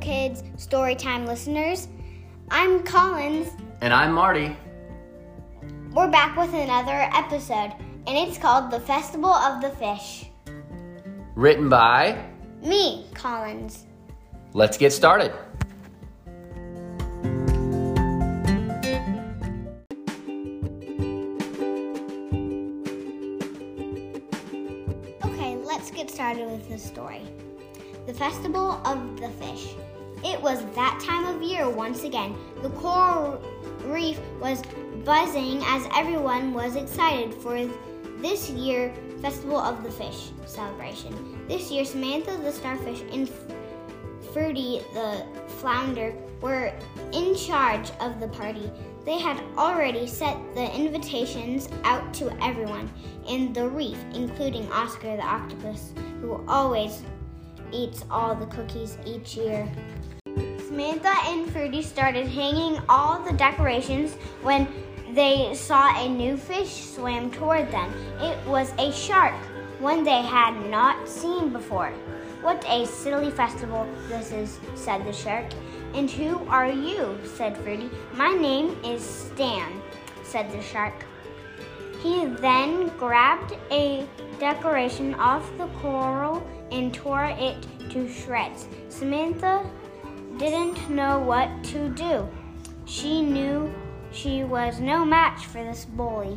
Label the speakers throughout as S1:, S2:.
S1: Kids Storytime listeners. I'm Collins.
S2: And I'm Marty.
S1: We're back with another episode, and it's called The Festival of the Fish.
S2: Written by
S1: me, Collins.
S2: Let's get started.
S1: Okay, let's get started with the story. The Festival of the Fish. It was that time of year once again. The coral reef was buzzing as everyone was excited for this year's Festival of the Fish celebration. This year, Samantha the starfish and Fruity the flounder were in charge of the party. They had already sent the invitations out to everyone in the reef, including Oscar the octopus, who always eats all the cookies each year. Samantha and Fruity started hanging all the decorations when they saw a new fish swim toward them. It was a shark, one they had not seen before. "What a silly festival this is," said the shark. "And who are you?" said Fruity. "My name is Stan," said the shark. He then grabbed a decoration off the coral and tore it to shreds. Samantha didn't know what to do. She knew she was no match for this bully.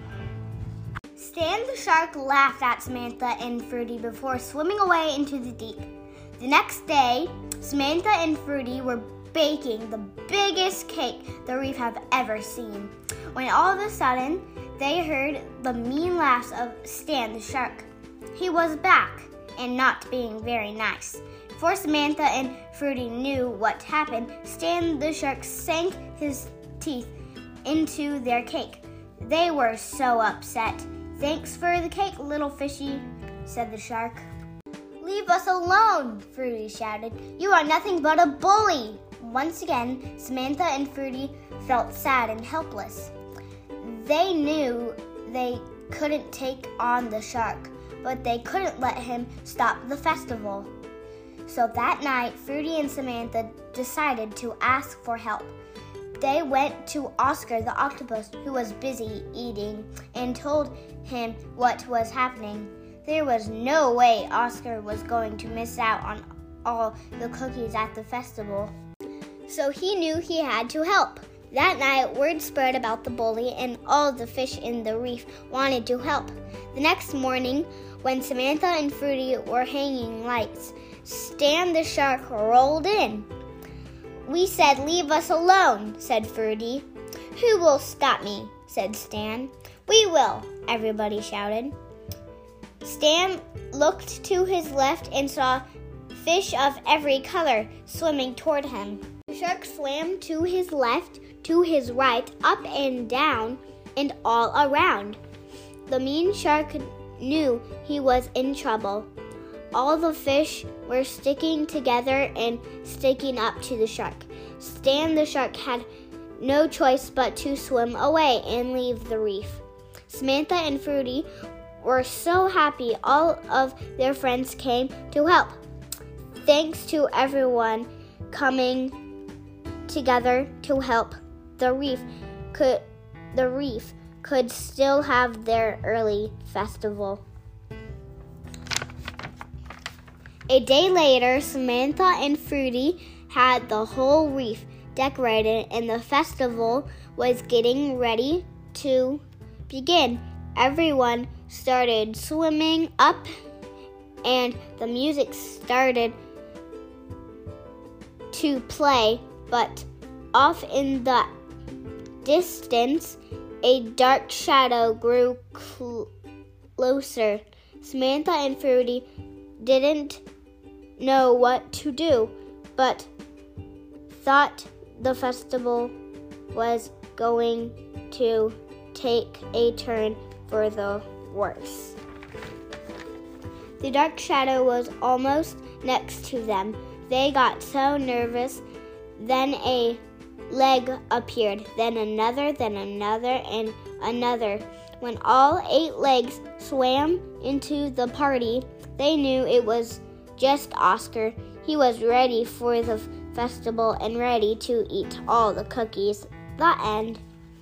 S1: Stan the shark laughed at Samantha and Fruity before swimming away into the deep. The next day, Samantha and Fruity were baking the biggest cake the reef have ever seen, when all of a sudden they heard the mean laughs of Stan the shark. He was back and not being very nice. Before Samantha and Fruity knew what happened, Stan the shark sank his teeth into their cake. They were so upset. "Thanks for the cake, little fishy," said the shark. "Leave us alone," Fruity shouted. "You are nothing but a bully." Once again, Samantha and Fruity felt sad and helpless. They knew they couldn't take on the shark, but they couldn't let him stop the festival. So that night, Fruity and Samantha decided to ask for help. They went to Oscar the octopus, who was busy eating, and told him what was happening. There was no way Oscar was going to miss out on all the cookies at the festival. So he knew he had to help. That night, word spread about the bully, and all the fish in the reef wanted to help. The next morning, when Samantha and Fruity were hanging lights, Stan the shark rolled in. "We said leave us alone," said Fruity. "Who will stop me?" said Stan. "We will," everybody shouted. Stan looked to his left and saw fish of every color swimming toward him. The shark swam to his left, to his right, up and down, and all around. The mean shark knew he was in trouble. All the fish were sticking together and sticking up to the shark. Stan the shark had no choice but to swim away and leave the reef. Samantha and Fruity were so happy all of their friends came to help. Thanks to everyone coming together to help, the reef could still have their early festival. A day later, Samantha and Fruity had the whole reef decorated and the festival was getting ready to begin. Everyone started swimming up and the music started to play, but off in the distance, a dark shadow grew closer. Samantha and Fruity didn't know what to do, but thought the festival was going to take a turn for the worse. The dark shadow was almost next to them. They got so nervous. Then a leg appeared, then another, and another. When all 8 legs swam into the party, they knew it was just Oscar. He was ready for the festival and ready to eat all the cookies. The end.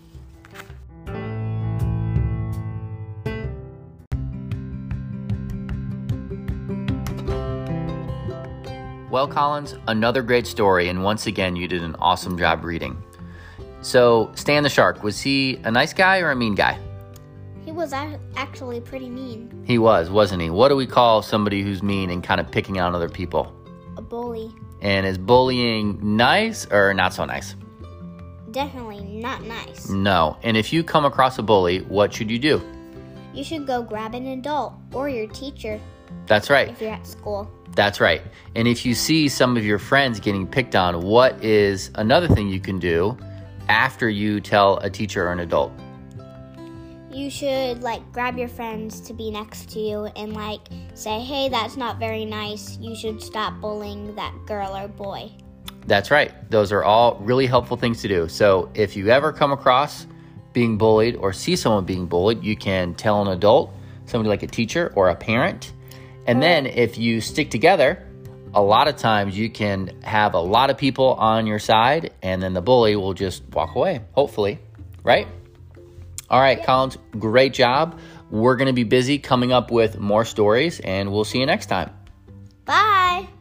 S2: Well, Collins, another great story, and once again, you did an awesome job reading. So, Stan the Shark, was he a nice guy or a mean guy?
S1: He was actually pretty mean.
S2: He was, wasn't he? What do we call somebody who's mean and kind of picking on other people?
S1: A bully.
S2: And is bullying nice or not so nice?
S1: Definitely not nice.
S2: No. And if you come across a bully, what should you do?
S1: You should go grab an adult or your teacher.
S2: That's right.
S1: If you're at school.
S2: That's right. And if you see some of your friends getting picked on, what is another thing you can do after you tell a teacher or an adult?
S1: You should grab your friends to be next to you and say, hey, that's not very nice. You should stop bullying that girl or boy.
S2: That's right. Those are all really helpful things to do. So if you ever come across being bullied or see someone being bullied, you can tell an adult, somebody like a teacher or a parent. And then if you stick together, a lot of times you can have a lot of people on your side, and then the bully will just walk away, hopefully, right? All right, Collins, great job. We're going to be busy coming up with more stories, and we'll see you next time.
S1: Bye.